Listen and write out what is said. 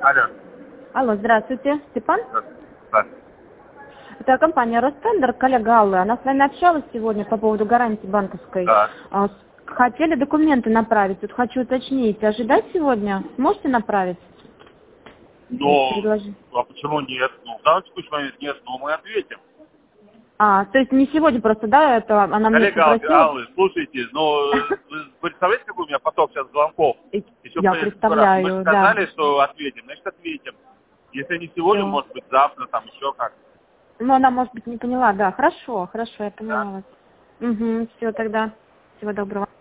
Алло. Алло, здравствуйте, Степан? Да. Это компания Ростендер, коллега Аллы. Она с вами общалась сегодня по поводу гарантии банковской. Да. Хотели документы направить. Тут хочу уточнить, ожидать сегодня? Сможете направить? Но, Предложи. а почему нет? Ну, в данном текущий момент нет, но мы ответим. То есть не сегодня просто, да, это она мне Коллега попросила? Аллы, слушайте, вы представляете, какой у меня поток сейчас звонков? Еще Я мы же представляю, да. сказали, что ответим, значит ответим. Если не сегодня, Всё. может быть завтра, там еще как. Ну, она, может быть, не поняла, да. Хорошо, я поняла Да. вас. Угу, все тогда. Всего доброго.